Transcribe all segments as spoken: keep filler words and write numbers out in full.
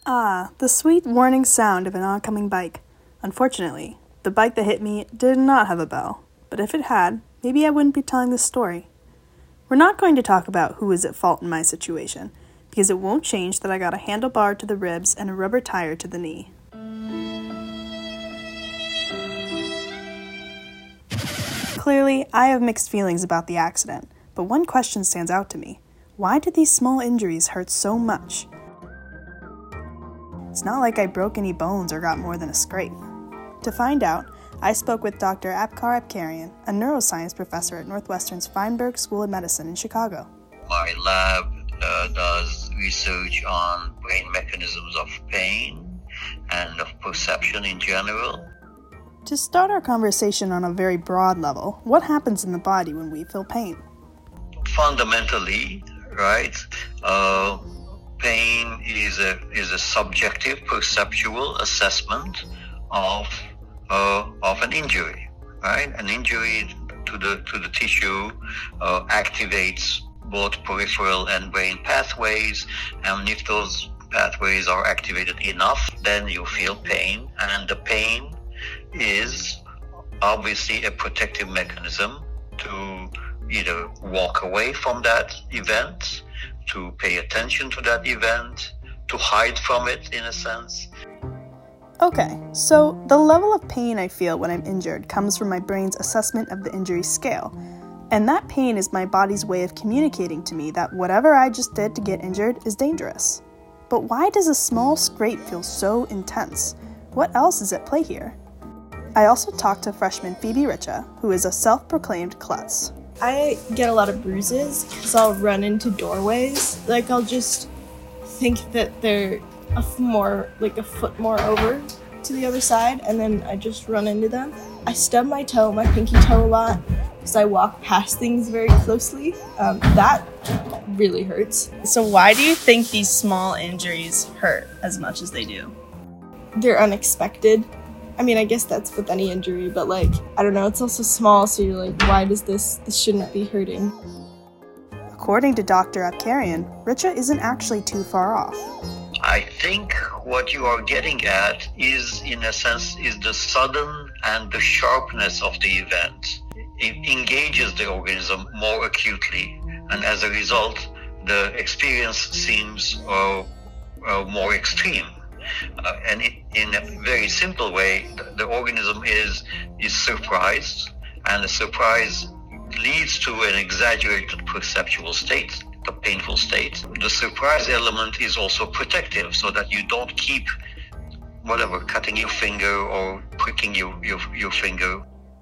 Ah, the sweet warning sound of an oncoming bike. Unfortunately, the bike that hit me did not have a bell, but if it had, maybe I wouldn't be telling this story. We're not going to talk about who is at fault in my situation, because it won't change that I got a handlebar to the ribs and a rubber tire to the knee. Clearly, I have mixed feelings about the accident, but one question stands out to me. Why did these small injuries hurt so much? It's not like I broke any bones or got more than a scrape. To find out, I spoke with Doctor Apkar Apkarian, a neuroscience professor at Northwestern's Feinberg School of Medicine in Chicago. My lab uh, does research on brain mechanisms of pain and of perception in general. To start our conversation on a very broad level, what happens in the body when we feel pain? Fundamentally, right, uh, pain is a is a subjective, perceptual assessment of uh, of an injury, right? An injury to the to the tissue uh, activates both peripheral and brain pathways, and if those pathways are activated enough, then you feel pain, and the pain is obviously a protective mechanism to either walk away from that event, to pay attention to that event, to hide from it in a sense. Okay, so the level of pain I feel when I'm injured comes from my brain's assessment of the injury scale. And that pain is my body's way of communicating to me that whatever I just did to get injured is dangerous. But why does a small scrape feel so intense? What else is at play here? I also talked to freshman Phoebe Richa, who is a self-proclaimed klutz. I get a lot of bruises because I'll run into doorways. Like, I'll just think that they're a f- more, like a foot more over to the other side, and then I just run into them. I stub my toe, my pinky toe a lot, because I walk past things very closely. Um, that really hurts. So why do you think these small injuries hurt as much as they do? They're unexpected. I mean, I guess that's with any injury, but like, I don't know, it's also small, so you're like, why does this, this shouldn't be hurting? According to Doctor Apkarian, Richa isn't actually too far off. I think what you are getting at is, in a sense, is the sudden and the sharpness of the event. It engages the organism more acutely, and as a result, the experience seems uh, uh, more extreme. Uh, and it, in a very simple way, the, the organism is is surprised, and the surprise leads to an exaggerated perceptual state, the painful state. The surprise element is also protective, so that you don't keep, whatever, cutting your finger or pricking your, your, your finger.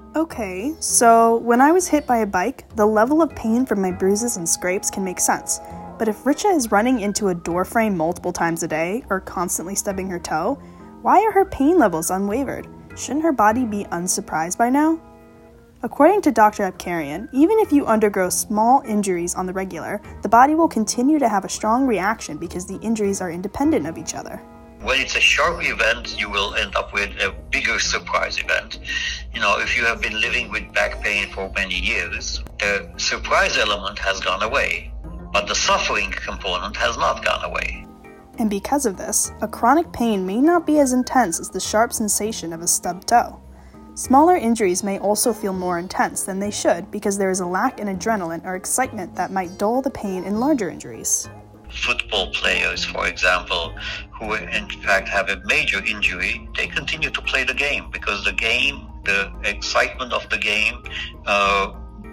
Okay, so when I was hit by a bike, the level of pain from my bruises and scrapes can make sense. But if Richa is running into a door frame multiple times a day, or constantly stubbing her toe, why are her pain levels unwavered? Shouldn't her body be unsurprised by now? According to Doctor Apkarian, even if you undergo small injuries on the regular, the body will continue to have a strong reaction because the injuries are independent of each other. When it's a sharp event, you will end up with a bigger surprise event. You know, if you have been living with back pain for many years, the surprise element has gone away, but the suffering component has not gone away. And because of this, a chronic pain may not be as intense as the sharp sensation of a stubbed toe. Smaller injuries may also feel more intense than they should because there is a lack in adrenaline or excitement that might dull the pain in larger injuries. Football players, for example, who in fact have a major injury, they continue to play the game because the game, the excitement of the game, uh,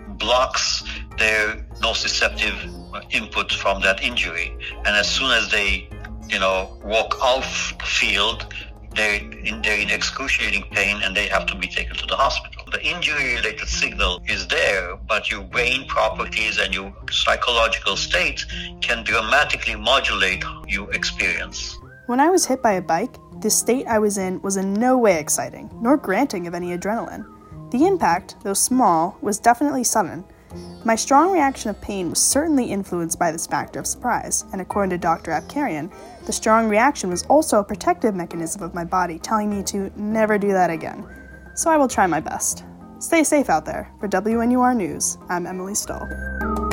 blocks their nociceptive input from that injury. And as soon as they, you know, walk off the field, they're in, they're in excruciating pain and they have to be taken to the hospital. The injury-related signal is there, but your brain properties and your psychological state can dramatically modulate your experience. When I was hit by a bike, the state I was in was in no way exciting, nor granting of any adrenaline. The impact, though small, was definitely sudden. My strong reaction of pain was certainly influenced by this factor of surprise, and according to Doctor Apkarian, the strong reaction was also a protective mechanism of my body telling me to never do that again. So I will try my best. Stay safe out there. For W N U R News, I'm Emily Stull.